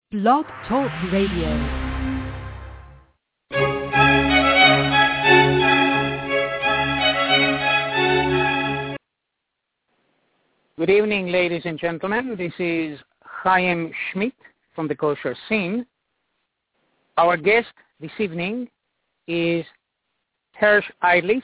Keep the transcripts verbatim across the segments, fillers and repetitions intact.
Blog Talk Radio. Good evening, ladies and gentlemen. This is Chaim Schmidt from the Kosher Scene. Our guest this evening is Hersh Eidlis.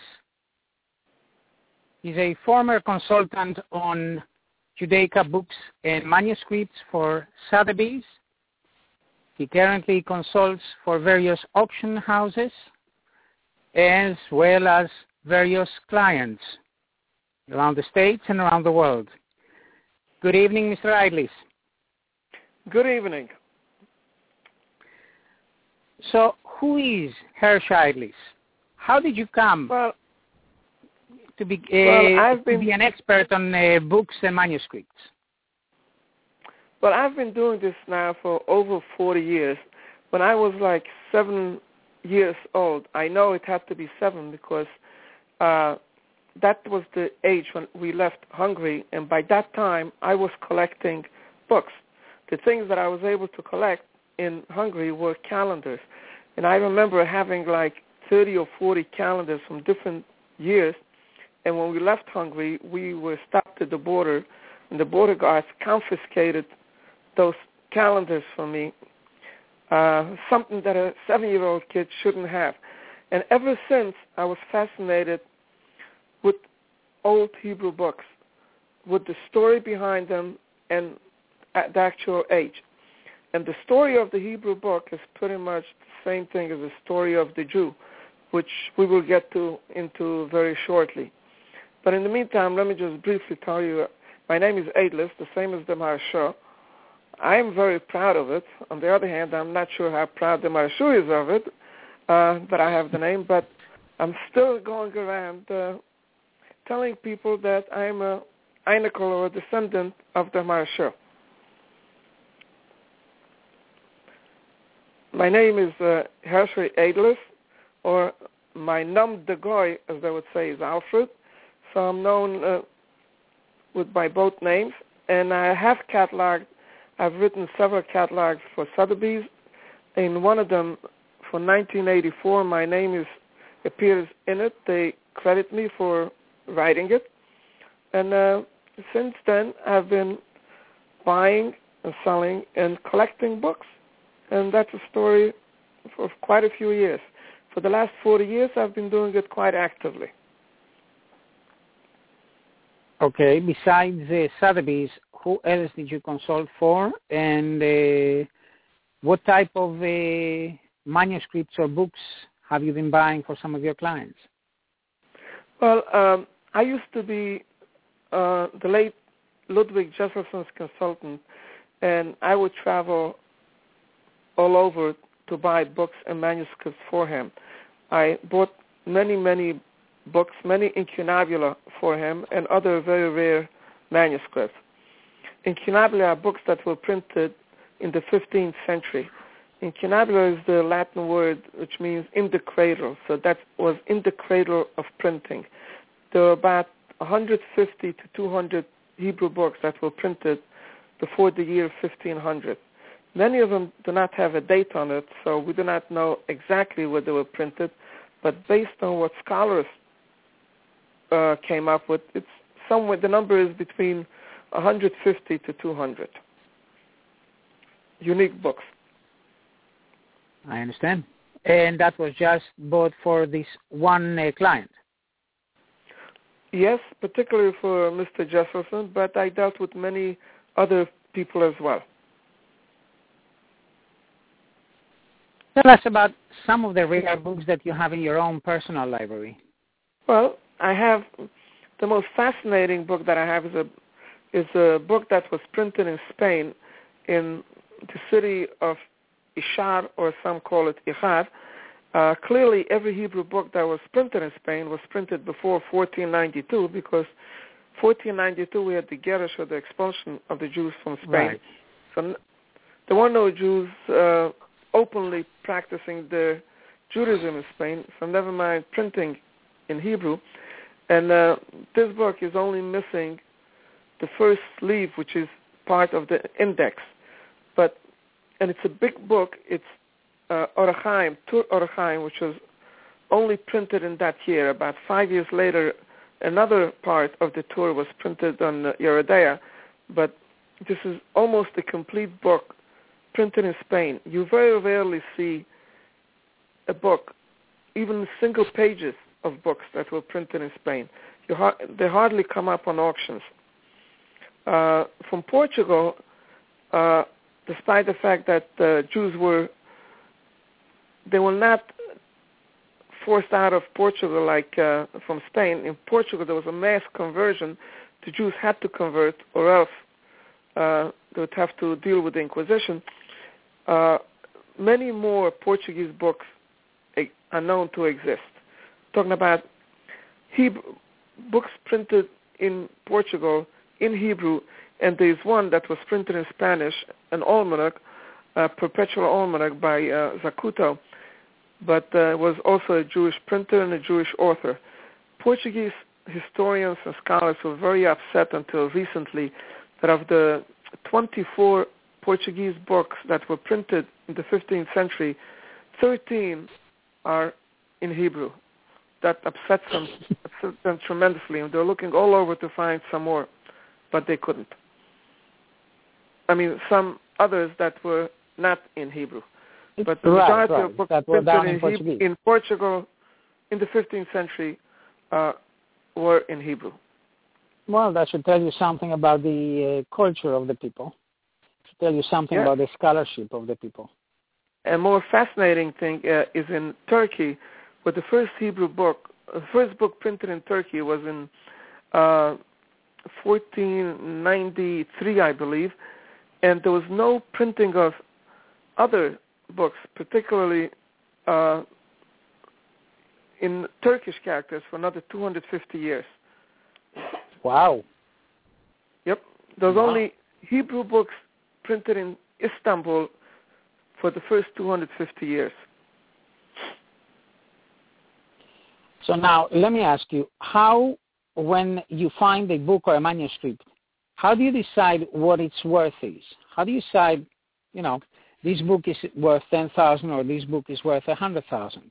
He's a former consultant on Judaica books and manuscripts for Sotheby's. He currently consults for various auction houses as well as various clients around the States and around the world. Good evening, Mister Eidlis. Good evening. So, who is Hersh Eidlis? How did you come well, to be uh, well, I've been, to be an expert on uh, books and manuscripts? Well, I've been doing this now for over forty years. When I was like seven years old, I know it had to be seven because uh, that was the age when we left Hungary, and by that time I was collecting books. The things that I was able to collect in Hungary were calendars, and I remember having like thirty or forty calendars from different years, and when we left Hungary, we were stopped at the border, and the border guards confiscated those calendars from me, uh, something that a seven-year-old kid shouldn't have. And ever since, I was fascinated with old Hebrew books, with the story behind them and at the actual age. And the story of the Hebrew book is pretty much the same thing as the story of the Jew, which we will get to into very shortly. But in the meantime, let me just briefly tell you, my name is Eidlis, the same as the Maharsha. I am very proud of it. On the other hand, I'm not sure how proud the Maharsha is of it, uh, but I have the name. But I'm still going around uh, telling people that I'm a Einikel or a descendant of the Maharsha. My name is uh, Hersh Eidlis, or my Nom de Goy, as they would say, is Alfred. So I'm known uh, with my both names, and I have cataloged. I've written several catalogs for Sotheby's. In one of them, for nineteen eighty-four, my name is appears in it. They credit me for writing it. And uh, since then, I've been buying and selling and collecting books. And that's a story for quite a few years. For the last forty years, I've been doing it quite actively. Okay, besides uh, Sotheby's, who else did you consult for, and uh, what type of uh, manuscripts or books have you been buying for some of your clients? Well, um, I used to be uh, the late Ludwig Jefferson's consultant, and I would travel all over to buy books and manuscripts for him. I bought many, many books, many incunabula for him, and other very rare manuscripts. Incunabula are books that were printed in the fifteenth century. Incunabula is the Latin word which means in the cradle, so that was in the cradle of printing. There were about one hundred fifty to two hundred Hebrew books that were printed before the year fifteen hundred. Many of them do not have a date on it, so we do not know exactly where they were printed, but based on what scholars uh, came up with, it's somewhere, the number is between one hundred fifty to two hundred unique books. I understand. And that was just bought for this one uh, client? Yes, particularly for Mister Jefferson, but I dealt with many other people as well. Tell us about some of the rare books that you have in your own personal library. Well, I have, the most fascinating book that I have is a is a book that was printed in Spain in the city of Ishar, or some call it Ijar. Uh, clearly, every Hebrew book that was printed in Spain was printed before fourteen ninety-two, because fourteen ninety-two we had the Gerush, or the expulsion of the Jews from Spain. Right. So there were no Jews uh, openly practicing their Judaism in Spain, so never mind printing in Hebrew. And uh, this book is only missing the first sleeve, which is part of the index. But and it's a big book. It's uh, Orachaim, Tur Orachaim, which was only printed in that year. About five years later, another part of the Tur was printed on uh, Yeridea, but this is almost a complete book printed in Spain. You very rarely see a book, even single pages of books that were printed in Spain. You ha they hardly come up on auctions. Uh, from Portugal, uh, despite the fact that uh, Jews were, they were not forced out of Portugal like uh, from Spain. In Portugal, there was a mass conversion. The Jews had to convert, or else uh, they would have to deal with the Inquisition. Uh, many more Portuguese books are known to exist. Talking about Hebrew, books printed in Portugal in Hebrew, and there's one that was printed in Spanish, an almanac, a perpetual almanac by uh, Zacuto, but uh, was also a Jewish printer and a Jewish author. Portuguese historians and scholars were very upset until recently that of the twenty-four Portuguese books that were printed in the fifteenth century, thirteen are in Hebrew. That upsets them, upsets them tremendously, and they're looking all over to find some more, but they couldn't. I mean, some others that were not in Hebrew. But the right, majority right. of books that were printed down in, in, Portuguese. in Portugal in the fifteenth century uh, were in Hebrew. Well, that should tell you something about the uh, culture of the people. It should tell you something yeah. about the scholarship of the people. A more fascinating thing uh, is in Turkey, where the first Hebrew book, the first book printed in Turkey was in uh, fourteen ninety-three, I believe, and there was no printing of other books, particularly uh, in Turkish characters, for another two hundred fifty years. Wow. Yep. There's wow. only Hebrew books printed in Istanbul for the first two hundred fifty years. So now, let me ask you, how, when you find a book or a manuscript, how do you decide what its worth is? How do you decide, you know, this book is worth ten thousand or this book is worth one hundred thousand?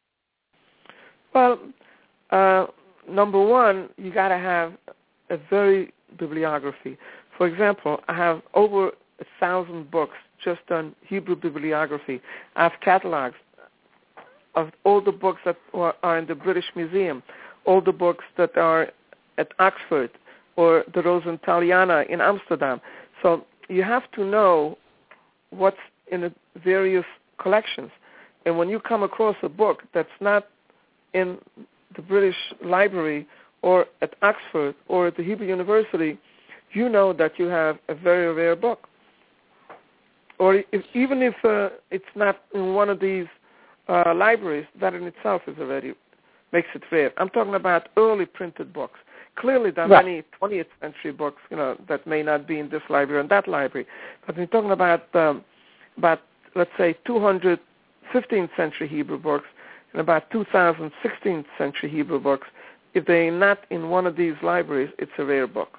Well, uh, number one, you got to have a very bibliography. For example, I have over a thousand books just on Hebrew bibliography. I have catalogs of all the books that are in the British Museum, all the books that are at Oxford or the Rosentaliana in Amsterdam. So you have to know what's in the various collections. And when you come across a book that's not in the British Library or at Oxford or at the Hebrew University, you know that you have a very rare book. Or if, even if uh, it's not in one of these uh, libraries, that in itself is already makes it rare. I'm talking about early printed books. Clearly, there are right. many twentieth century books, you know, that may not be in this library and that library. But we're talking about um, about let's say two hundred fifteenth century Hebrew books and about two thousand sixteenth century Hebrew books. If they're not in one of these libraries, it's a rare book.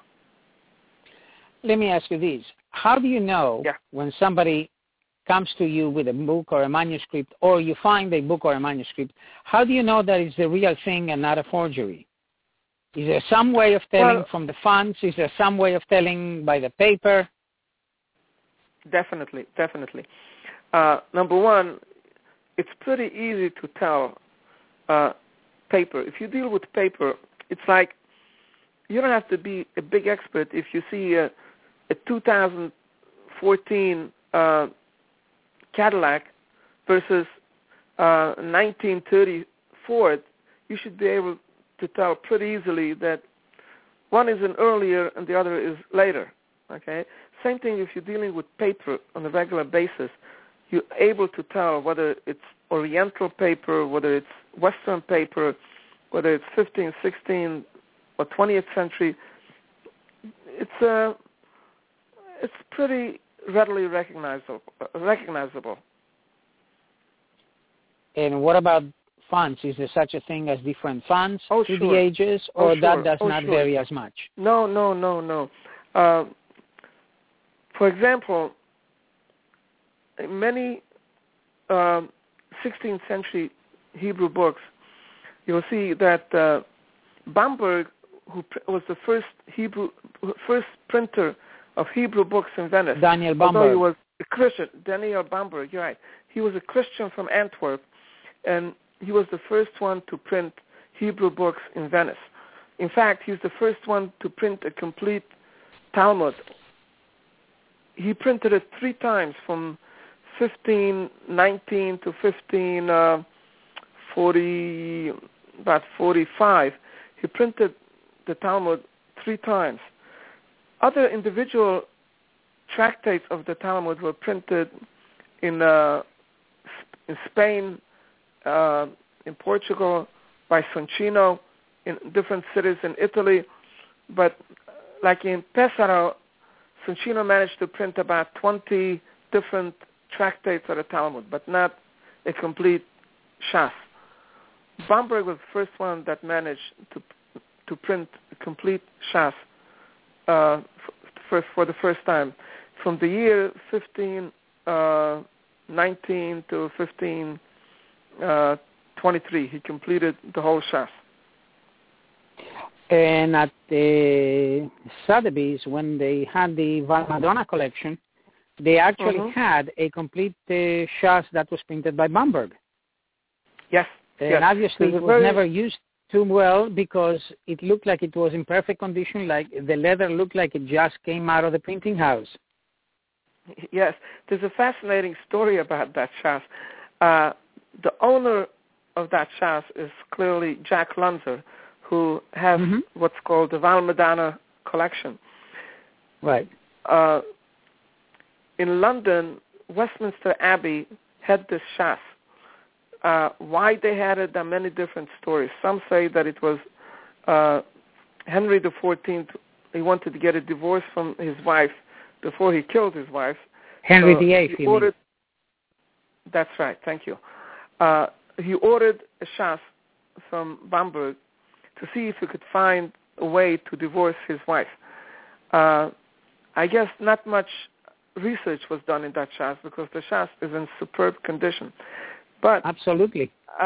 Let me ask you this. How do you know yeah. when somebody comes to you with a book or a manuscript, or you find a book or a manuscript, how do you know that it's the real thing and not a forgery? Is there some way of telling well, from the fonts? Is there some way of telling by the paper? Definitely, definitely. Uh, number one, it's pretty easy to tell uh, paper. If you deal with paper, it's like you don't have to be a big expert. If you see a, a two thousand fourteen uh, Cadillac versus uh, nineteen thirty Ford, you should be able to tell pretty easily that one is an earlier and the other is later. Okay. Same thing if you're dealing with paper on a regular basis. You're able to tell whether it's Oriental paper, whether it's Western paper, whether it's fifteenth, sixteenth, or twentieth century. It's uh, it's pretty readily recognizable. recognizable. And what about fonts? Is there such a thing as different fonts oh, through sure. the ages, or oh, that sure. does oh, not sure. vary as much? No, no, no, no. Uh, for example, in many um, sixteenth century Hebrew books, you'll see that uh, Bamberg, who pr- was the first Hebrew, first printer of Hebrew books in Venice. Daniel Bamberg. Although he was a Christian, Daniel Bamberg, you're right. He was a Christian from Antwerp, and he was the first one to print Hebrew books in Venice. In fact, he's the first one to print a complete Talmud. He printed it three times from fifteen nineteen to fifteen forty, about forty-five. He printed the Talmud three times. Other individual tractates of the Talmud were printed in uh, in Spain, uh, in Portugal, by Soncino, in different cities in Italy. But like in Pesaro, Soncino managed to print about twenty different tractates of the Talmud, but not a complete Shas. Bamberg was the first one that managed to to print a complete Shas uh, for, for the first time. From the year fifteen nineteen to fifteen twenty-three, he completed the whole Shas. And at the Sotheby's, when they had the Valmadonna collection, they actually mm-hmm. had a complete uh, Shas that was printed by Bamberg. Yes. And yes. obviously it was very... never used too well because it looked like it was in perfect condition, like the leather looked like it just came out of the printing house. Yes. There's a fascinating story about that Shas. Uh, the owner of that Shas is clearly Jack Lunzer, who has mm-hmm. what's called the Valmadonna collection. Right. Uh, in London, Westminster Abbey had this Shas. Uh, why they had it, there are many different stories. Some say that it was uh, Henry the fourteenth. He wanted to get a divorce from his wife before he killed his wife. Henry so the eighth, he you ordered, mean? That's right, thank you. Uh, he ordered a Shas from Bamberg to see if he could find a way to divorce his wife. Uh, I guess not much research was done in that Shas because the Shas is in superb condition. But absolutely. Uh,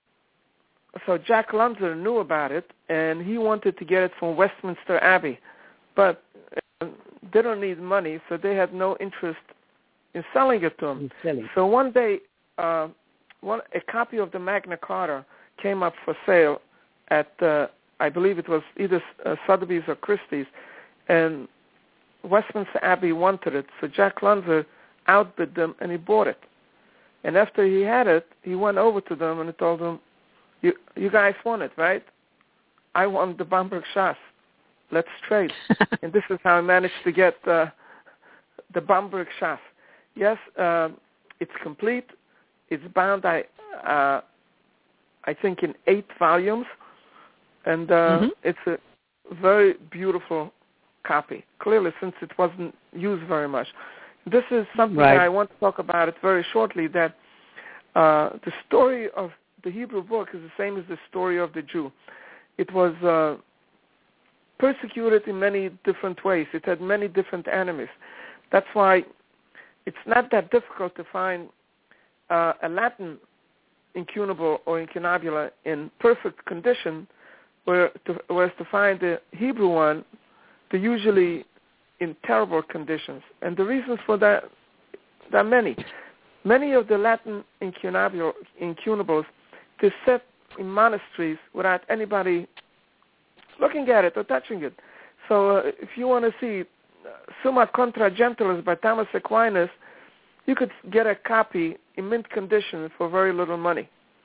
so Jack Lunzer knew about it, and he wanted to get it from Westminster Abbey. But uh, they don't need money, so they had no interest in selling it to him. So one day, uh, one, a copy of the Magna Carta came up for sale at, uh, I believe it was either uh, Sotheby's or Christie's, and Westminster Abbey wanted it. So Jack Lunzer outbid them, and he bought it. And after he had it, he went over to them and he told them, you, you guys want it, right? I want the Bamberg Shas. Let's trade. And this is how I managed to get uh, the Bamberg Shas. Yes, uh, it's complete. It's bound, I, uh, I think, in eight volumes. And uh, mm-hmm. it's a very beautiful copy, clearly, since it wasn't used very much. This is something right. I want to talk about it very shortly, that uh, the story of the Hebrew book is the same as the story of the Jew. It was uh, persecuted in many different ways. It had many different enemies. That's why it's not that difficult to find uh, a Latin incunable or incunabula in perfect condition, where to, whereas to find the Hebrew one, they're usually in terrible conditions. And the reasons for that, there are many. Many of the Latin incunabul, incunables, they're set in monasteries without anybody looking at it or touching it. So uh, if you want to see Summa Contra Gentiles by Thomas Aquinas, you could get a copy in mint condition for very little money.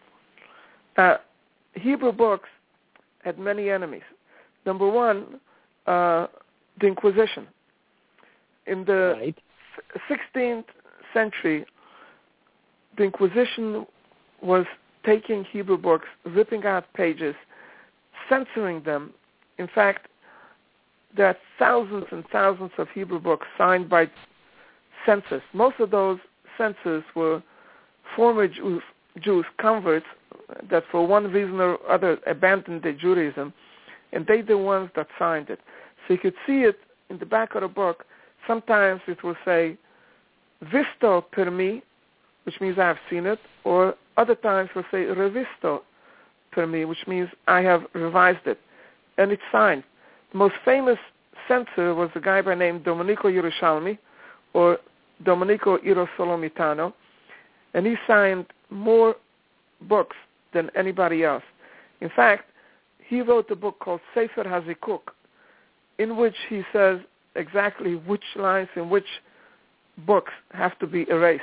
Uh, Hebrew books had many enemies. Number one, uh, the Inquisition. In the right. sixteenth century, the Inquisition was taking Hebrew books, ripping out pages, censoring them. In fact, there are thousands and thousands of Hebrew books signed by censors. Most of those censors were former Jews, Jews, converts, that for one reason or other abandoned their Judaism, and they're the ones that signed it. So you could see it in the back of the book. Sometimes it will say, visto per me, which means I have seen it, or other times we'll say revisto per me, which means I have revised it, and it's signed. The most famous censor was a guy by the name Domenico Yerushalmi, or Domenico Irosolomitano, and he signed more books than anybody else. In fact, he wrote a book called Sefer HaZikuk, in which he says exactly which lines in which books have to be erased.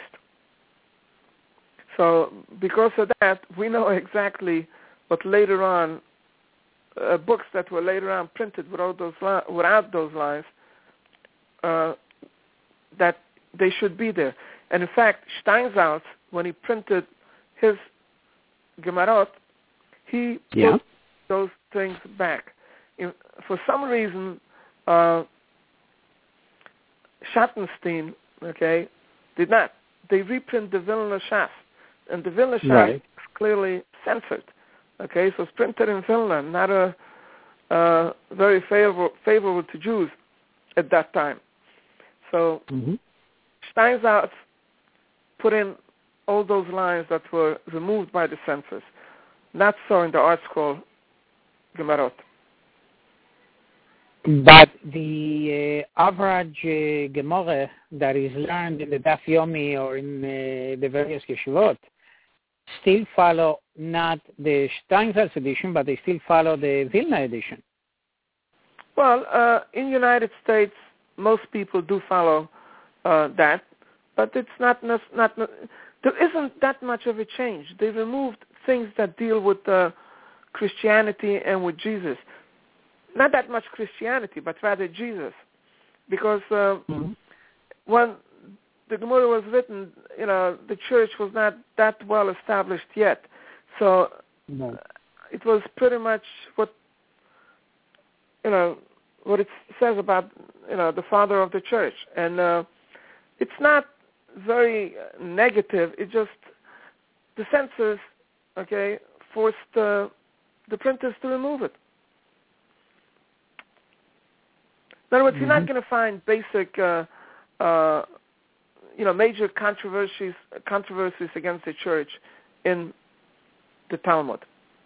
So because of that, we know exactly what later on, uh, books that were later on printed without those, li- without those lines, uh, that they should be there. And in fact, Steinsaltz, when he printed his Gemarot, he yeah. put those things back. In, for some reason, uh, Schattenstein, okay, did not. They reprint the Vilna Shas, and the Vilna Shas right. is clearly censored. Okay, so it's printed in Vilna, not a uh, very favorable, favorable to Jews at that time. So mm-hmm. Steinsaltz put in all those lines that were removed by the censors. Not so in the art scroll Gemarot. But the uh, average uh, Gemara that is learned in the Daf Yomi or in uh, the various yeshivot still follow not the Steinsaltz edition, but they still follow the Vilna edition. Well, uh, in the United States, most people do follow uh, that, but it's not, not, not, there isn't that much of a change. They removed things that deal with uh, Christianity and with Jesus. Not that much Christianity, but rather Jesus. Because uh, mm-hmm. when the Gemara was written, you know, the church was not that well established yet. So no. it was pretty much what, you know, what it says about, you know, the father of the church. And uh, it's not very negative. It just, the censors, okay, forced uh, the printers to remove it. In other words, mm-hmm. you're not going to find basic, uh, uh, you know, major controversies controversies against the church in the Talmud.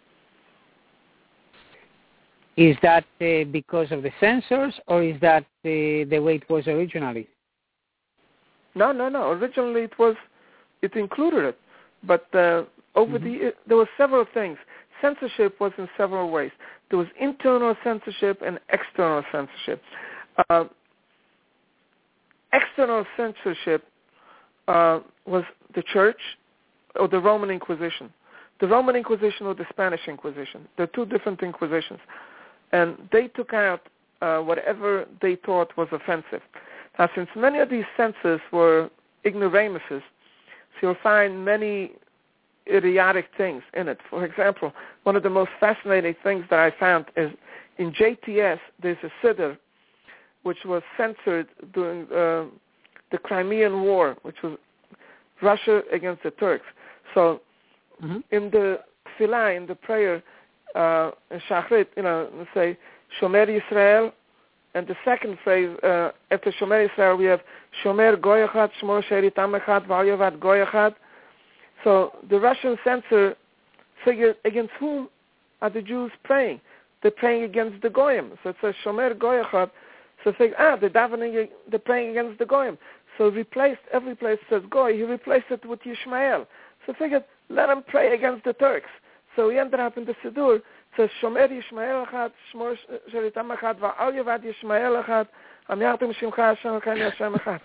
Is that uh, because of the censors, or is that uh, the way it was originally? No, no, no. Originally, it was, it included it, but uh, over mm-hmm. the there were several things. Censorship was in several ways. There was internal censorship and external censorship. Uh, external censorship uh, was the church or the Roman Inquisition. The Roman Inquisition or the Spanish Inquisition. They're two different inquisitions. And they took out uh, whatever they thought was offensive. Now, since many of these censors were ignoramuses, so you'll find many idiotic things in it. For example, one of the most fascinating things that I found is in J T S, there's a siddur which was censored during uh, the Crimean War, which was Russia against the Turks. So mm-hmm. in the tefillah, in the prayer, uh, in Shachrit, you know, we say, Shomer Yisrael, and the second phrase, uh, after Shomer Yisrael, we have Shomer Goy Echad, Shmor Sherit Am Echad, V'al Yovad Goy Echad. So the Russian censor figured against whom are the Jews praying? They're praying against the Goyim. So it says Shomer Goy Echad. So they ah, they're davening, they're praying against the Goyim. So replaced, every place says Goy, he replaced it with Yishmael. So figured, let him pray against the Turks. So he ended up in the Siddur, it says Shomer Yishmael Echad, Shmor Sheritam Echad, Va'al Yovad Yishmael Echad, Am Yartem Shimcha Hashem Echad Hashem Echad.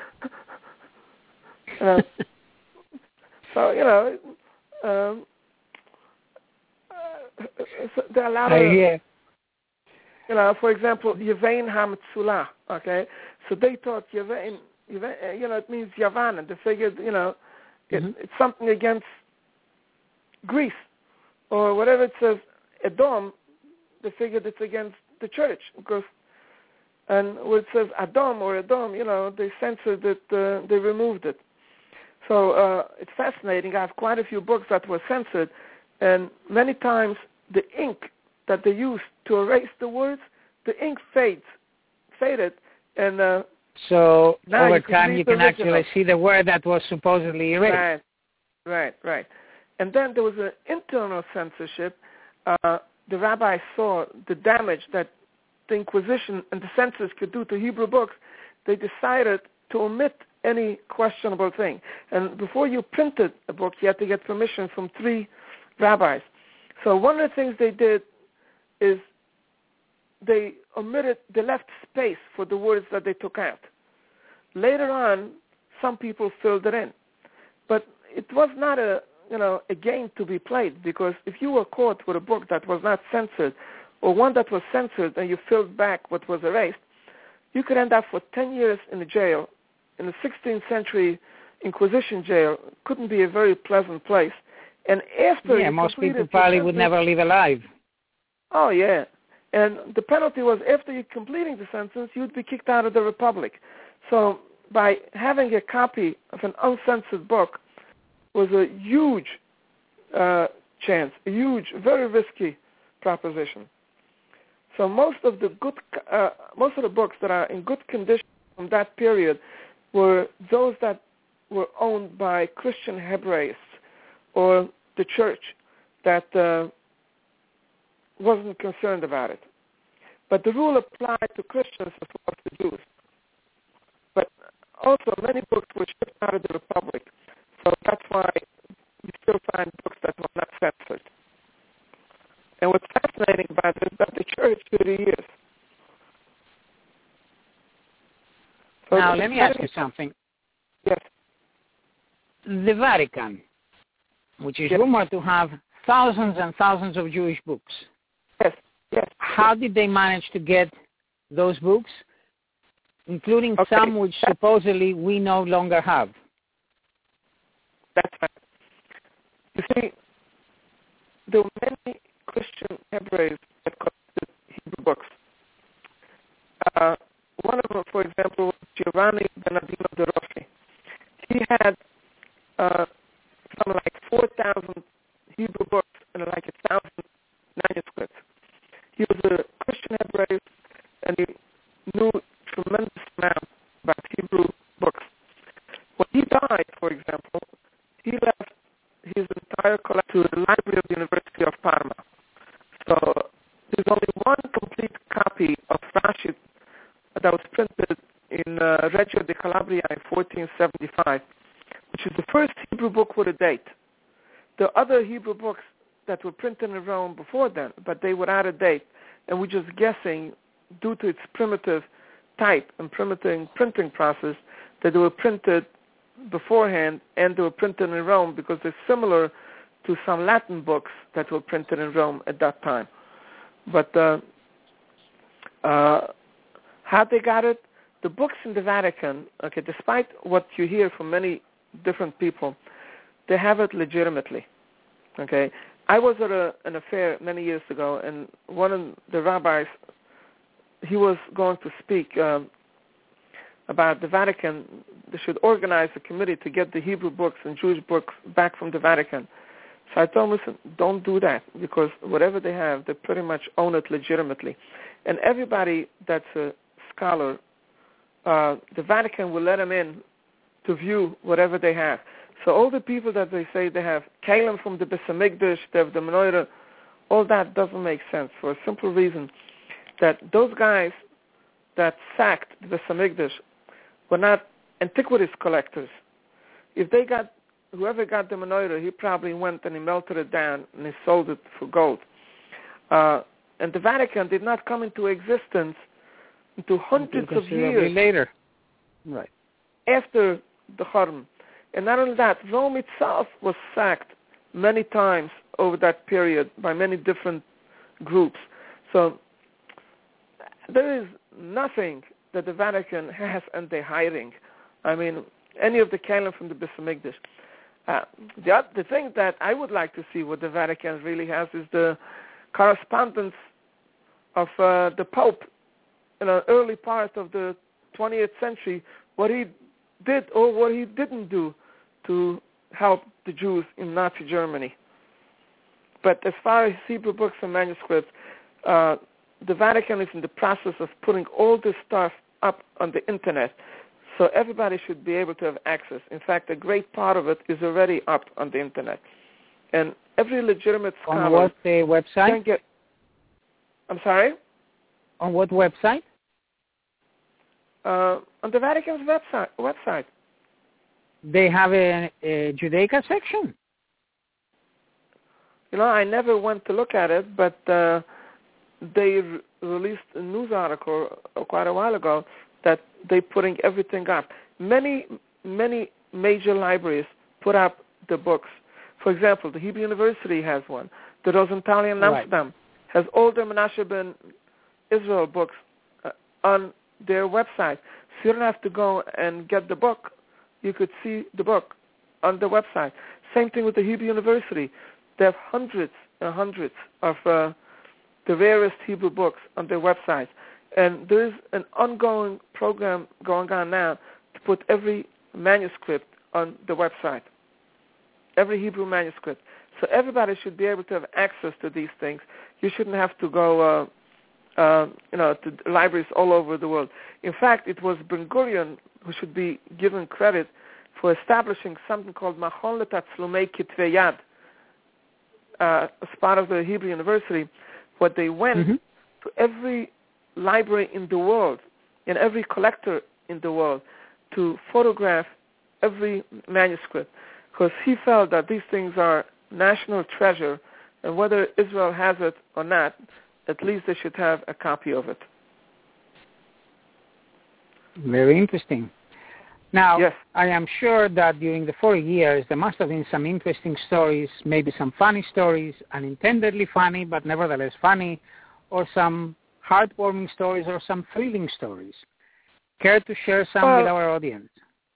So, you know, um, uh, so there are a lot of, uh, yeah. you know, for example, Yevain HaMetzula, okay? So they thought Yevain, Yevain, you know, it means Yavan, and they figured, you know, it, mm-hmm. it's something against Greece, or whatever it says, Edom, they figured it's against the church, because, and when it says Adam or Edom, you know, they censored it, uh, they removed it. So uh, it's fascinating. I have quite a few books that were censored, and many times the ink that they used to erase the words, the ink fades, faded, and uh, So now over you can time read you the can original. actually see the word that was supposedly erased. Right, right, right. And then there was an internal censorship. Uh, the rabbis saw the damage that the Inquisition and the censors could do to Hebrew books. They decided to omit any questionable thing. And before you printed a book, you had to get permission from three rabbis. So one of the things they did is they omitted, they left space for the words that they took out. Later on, some people filled it in. But it was not a, you know, a game to be played, because if you were caught with a book that was not censored, or one that was censored and you filled back what was erased, you could end up for ten years in the jail. In the sixteenth century Inquisition jail, couldn't be a very pleasant place. And after yeah, you most people completed probably the would sentence, never leave alive. Oh, yeah. And the penalty was after you completing the sentence, you'd be kicked out of the Republic. So by having a copy of an uncensored book was a huge uh, chance, a huge, very risky proposition. So most of the good, uh, most of the books that are in good condition from that period were those that were owned by Christian Hebraists or the church that uh, wasn't concerned about it. But the rule applied to Christians as well as to Jews. But also many books were shipped out of the Republic. So that's why you still find books that were not censored. And what's fascinating about it is that the church through the years. So now, let me ask you something. Yes. The Vatican, which is yes. rumored to have thousands and thousands of Jewish books. Yes, yes. How did they manage to get those books, including okay. some which that's, supposedly we no longer have? That's right. You see, there were many Christian Hebraists that collected Hebrew books. Uh, one of them, for example, was Giovanni Bernardino de Rossi. He had uh, something like four thousand Hebrew books and like a thousand manuscripts. He was a Christian Hebraist, and he knew tremendous amount about Hebrew books. When he died, for example, he left his entire collection to the Library of the University of Parma. So there's only one complete copy of Rashi that was printed in uh, Reggio di Calabria in fourteen seventy-five, which is the first Hebrew book with a date. There are other Hebrew books that were printed in Rome before then, but they were out of date, and we're just guessing, due to its primitive type and primitive printing process, that they were printed beforehand and they were printed in Rome because they're similar to some Latin books that were printed in Rome at that time. But uh, uh, how they got it? The books in the Vatican, okay, despite what you hear from many different people, they have it legitimately, okay? I was at a, an affair many years ago, and one of the rabbis, he was going to speak um, about the Vatican. They should organize a committee to get the Hebrew books and Jewish books back from the Vatican. So I told him, listen, don't do that, because whatever they have, they pretty much own it legitimately. And everybody that's a scholar, uh, the Vatican will let them in to view whatever they have. So all the people that they say they have Kalim from the Beis Hamikdash, they have the Menorah, all that doesn't make sense for a simple reason that those guys that sacked the Beis Hamikdash were not antiquities collectors. If they got, whoever got the Menorah, he probably went and he melted it down and he sold it for gold. Uh, and the Vatican did not come into existence until hundreds of years later, right? After the Haram. And not only that, Rome itself was sacked many times over that period by many different groups. So there is nothing that the Vatican has and they're hiding. I mean, any of the Kalim from the Beis Hamikdash. Uh, the, the thing that I would like to see what the Vatican really has is the correspondence of uh, the Pope in an early part of the twentieth century, what he did or what he didn't do to help the Jews in Nazi Germany. But as far as Hebrew books and manuscripts, uh, the Vatican is in the process of putting all this stuff up on the Internet. So everybody should be able to have access. In fact, a great part of it is already up on the Internet. And every legitimate scholar... On what uh, website? Can get, I'm sorry? On what website? Uh, on the Vatican's website. website. They have a, a Judaica section? You know, I never went to look at it, but uh, they re- released a news article quite a while ago that they're putting everything up. Many, many major libraries put up the books. For example, the Hebrew University has one. The Rosenthalia in right. Amsterdam has all the Menashe ben Israel books uh, on their website. So you don't have to go and get the book. You could see the book on the website. Same thing with the Hebrew University. They have hundreds and hundreds of uh, the rarest Hebrew books on their website. And there is an ongoing program going on now to put every manuscript on the website, every Hebrew manuscript. So everybody should be able to have access to these things. You shouldn't have to go, uh, uh, you know, to libraries all over the world. In fact, it was Ben Gurion who should be given credit for establishing something called Machon Letatzlumei Kitvei Yad, uh, as part of the Hebrew University, where they went mm-hmm. to every library in the world and every collector in the world to photograph every manuscript, because he felt that these things are national treasure, and whether Israel has it or not, at least they should have a copy of it. Very interesting. Now, yes. I am sure that during the four years there must have been some interesting stories, maybe some funny stories, unintendedly funny, but nevertheless funny, or some heartwarming stories or some thrilling stories. Care to share some well, with our audience?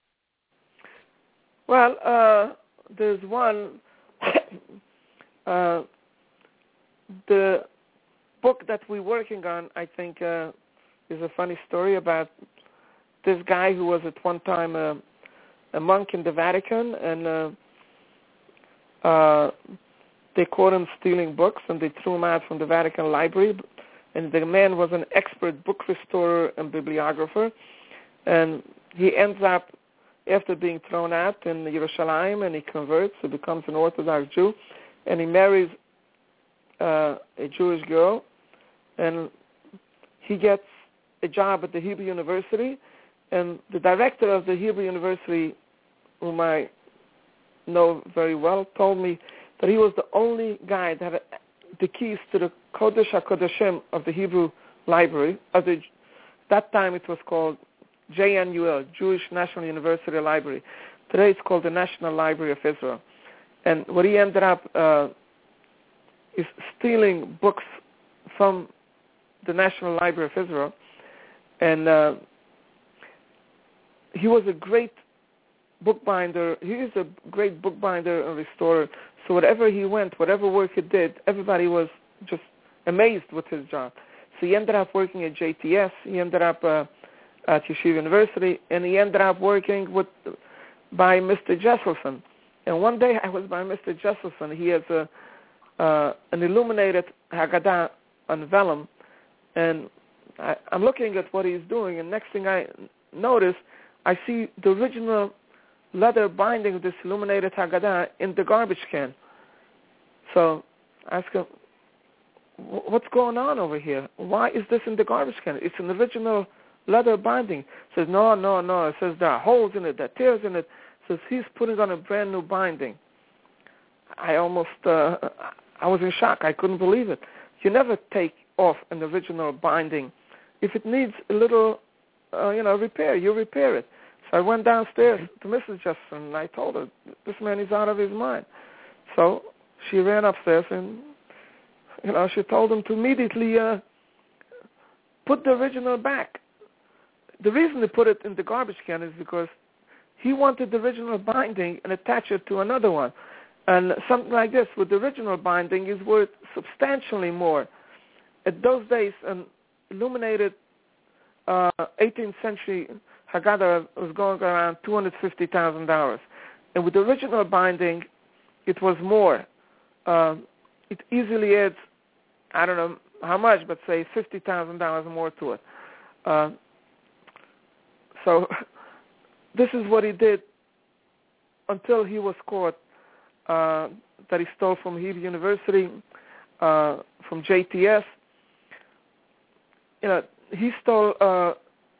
Well, uh, there's one, uh, the book that we're working on, I think, uh, is a funny story about this guy who was at one time a, a monk in the Vatican, and uh, uh, they caught him stealing books, and they threw him out from the Vatican library. And the man was an expert book restorer and bibliographer, and he ends up, after being thrown out in Yerushalayim, and he converts, he becomes an Orthodox Jew, and he marries uh, a Jewish girl, and he gets a job at the Hebrew University, and the director of the Hebrew University, whom I know very well, told me that he was the only guy that had the keys to the Kodesh HaKodeshim of the Hebrew Library. At the, that time it was called J N U L, Jewish National University Library. Today it's called the National Library of Israel. And what he ended up uh, is stealing books from the National Library of Israel. And uh, he was a great bookbinder. He is a great bookbinder and restorer. So wherever he went, whatever work he did, everybody was just amazed with his job. So he ended up working at J T S. He ended up uh, at Yeshiva University, and he ended up working with by Mister Jesselson. And one day I was by Mister Jesselson. He has a uh, an illuminated Haggadah on vellum, and I, I'm looking at what he's doing, and next thing I notice, I see the original leather binding of this illuminated Haggadah in the garbage can. So I asked him, what's going on over here? Why is this in the garbage can? It's an original leather binding. He says, no, no, no. It says there are holes in it, there are tears in it. He says he's putting on a brand new binding. I almost, uh, I was in shock. I couldn't believe it. You never take off an original binding. If it needs a little, uh, you know, repair, you repair it. So I went downstairs to Missus Jefferson, and I told her, this man is out of his mind. So she ran upstairs, and, you know, she told him to immediately uh, put the original back. The reason they put it in the garbage can is because he wanted the original binding and attach it to another one. And something like this with the original binding is worth substantially more. At those days, an illuminated uh, eighteenth century Haggadah was going around two hundred fifty thousand dollars. And with the original binding, it was more. Uh, it easily adds, I don't know how much, but say fifty thousand dollars more to it. Uh, so this is what he did until he was caught, uh, that he stole from Hebrew University, uh, from J T S. You know, he stole uh,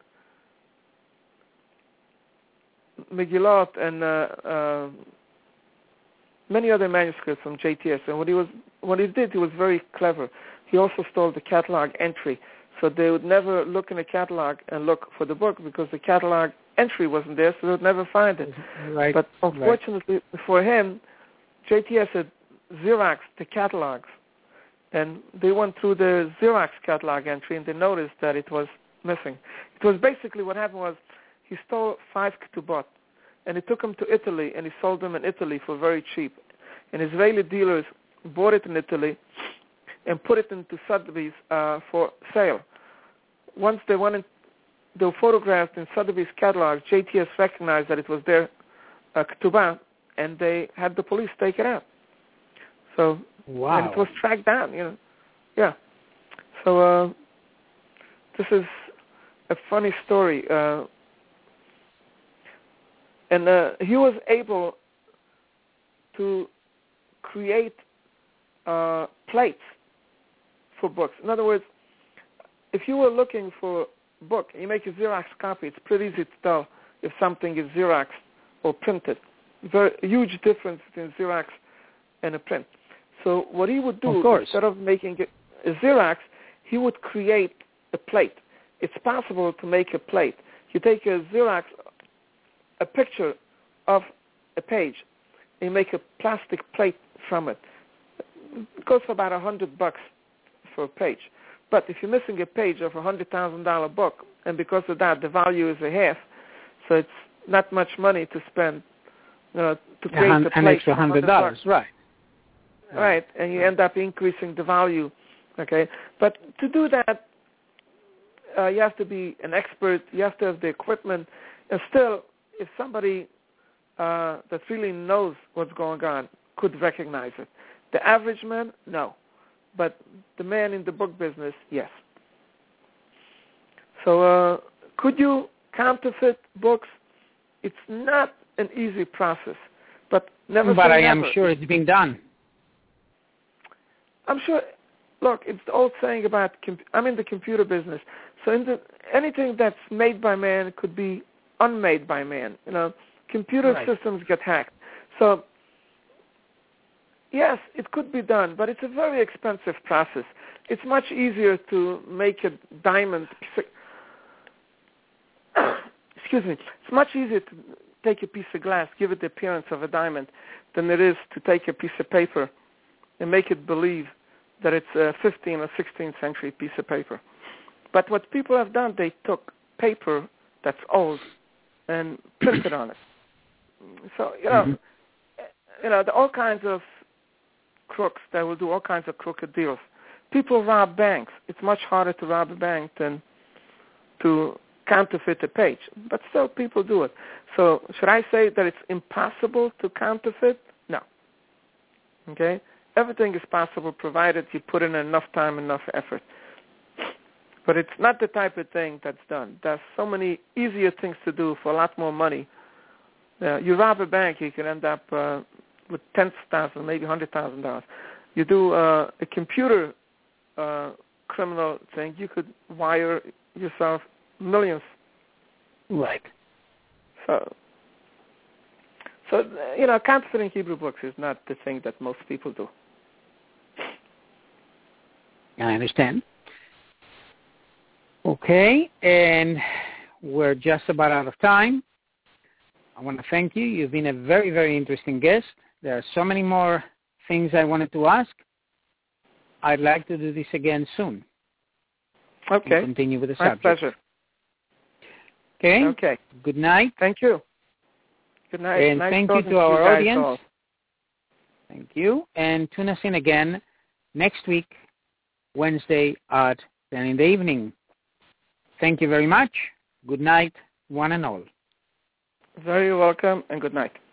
Megillot and uh, uh, many other manuscripts from J T S. And what he was, what he did, he was very clever. He also stole the catalog entry, so they would never look in the catalog and look for the book because the catalog entry wasn't there, so they would never find it. Right. But unfortunately right. for him, J T S had Xeroxed the catalogs, and they went through the Xerox catalog entry and they noticed that it was missing. It was basically what happened was he stole five ketubot, and he took them to Italy and he sold them in Italy for very cheap. And Israeli dealers bought it in Italy and put it into Sotheby's uh, for sale. Once they went in, they were photographed in Sotheby's catalog, J T S recognized that it was their uh, ketubah, and they had the police take it out. So, wow. And it was tracked down, you know. Yeah. So uh, this is a funny story. Uh, and uh, he was able to create uh, plates for books. In other words, if you were looking for a book and you make a Xerox copy, it's pretty easy to tell if something is Xerox or printed. Very huge difference between Xerox and a print. So what he would do, of instead of making it a Xerox, he would create a plate. It's possible to make a plate. You take a Xerox, a picture of a page, and you make a plastic plate from it. It goes for about a hundred bucks for a page. But if you're missing a page of a hundred thousand dollar book, and because of that the value is a half, so it's not much money to spend uh, to create an, a plate an extra hundred dollars, right? Right, and you end up increasing the value. Okay, but to do that, uh, you have to be an expert. You have to have the equipment, and still, if somebody uh, that really knows what's going on could recognize it, the average man, no, but the man in the book business, yes. So, uh, could you counterfeit books? It's not an easy process, but never. But I never. am sure it's been done. I'm sure. Look, it's the old saying about. I'm in the computer business, so in the, anything that's made by man could be unmade by man. You know, computer right. systems get hacked. So, yes, it could be done, but it's a very expensive process. It's much easier to make a diamond. Excuse me. It's much easier to take a piece of glass, give it the appearance of a diamond, than it is to take a piece of paper and make it believe that it's a fifteenth or sixteenth century piece of paper. But what people have done, they took paper that's old and printed on it. So, you know, mm-hmm. you know, there are all kinds of crooks that will do all kinds of crooked deals. People rob banks. It's much harder to rob a bank than to counterfeit a page. But still, people do it. So should I say that it's impossible to counterfeit? No. Okay? Everything is possible provided you put in enough time, enough effort. But it's not the type of thing that's done. There's so many easier things to do for a lot more money. Uh, you rob a bank, you can end up uh, with tens of thousands, maybe one hundred thousand dollars. You do uh, a computer uh, criminal thing, you could wire yourself millions. Right. So, so you know, counterfeiting Hebrew books is not the thing that most people do. I understand. Okay, and we're just about out of time. I want to thank you. You've been a very, very interesting guest. There are so many more things I wanted to ask. I'd like to do this again soon. Okay. Continue with the My subject. pleasure. Okay. Okay. Good night. Thank you. Good night. And nice thank you to you our guys audience. all. Thank you. And tune us in again next week, Wednesday at ten in the evening. Thank you very much. Good night, one and all. Very welcome, and good night.